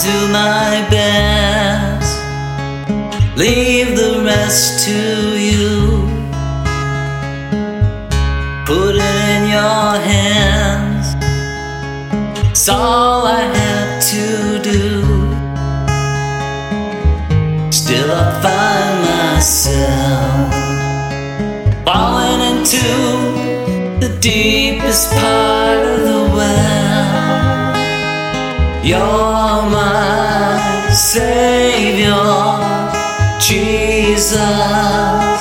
do my best, leave the rest to you. Put it in your hands, it's all I have to do. Still I find myself falling into the deepest part of the well. You're my Savior, Jesus.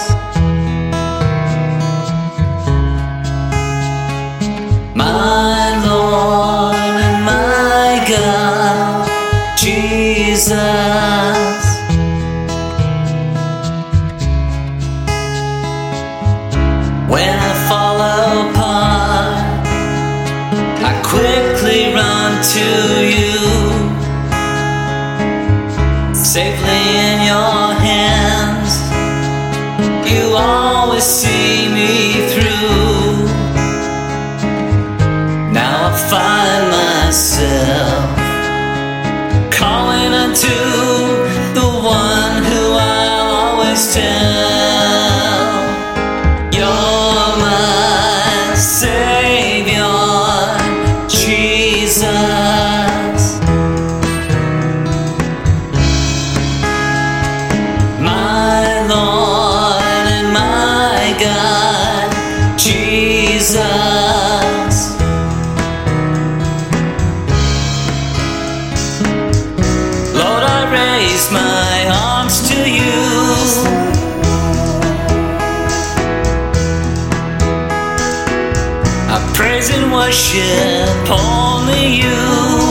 My Lord and my God, Jesus. When I fall apart, I quickly run to you. Safely in your hands, you always see me through. Now I find myself calling unto the one who I'll always tell. You're my Savior, Jesus. My Lord and my God, Jesus. Lord, I raise my arms to you. I praise and worship only you.